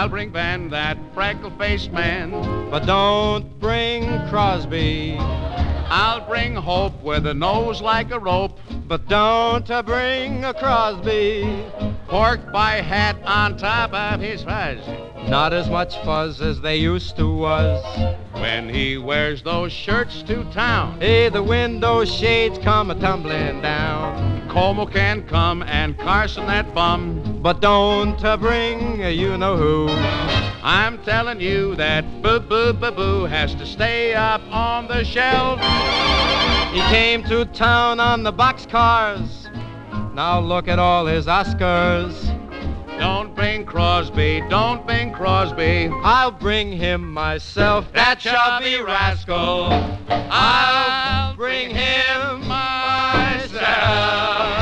I'll bring Van, that freckle-faced man. But don't bring Crosby. I'll bring Hope with a nose like a rope. But don't bring a Crosby. Pork by hat on top of his fuzz. Not as much fuzz as they used to was. When he wears those shirts to town. Hey, the window shades come a-tumbling down. Como can come and Carson that bum. But don't bring you-know-who. I'm telling you that Boo-Boo-Boo-Boo has to stay up on the shelf. He came to town on the boxcars. Now look at all his Oscars. Don't bring Crosby, don't bring Crosby. I'll bring him myself, that chubby rascal. I'll bring him myself.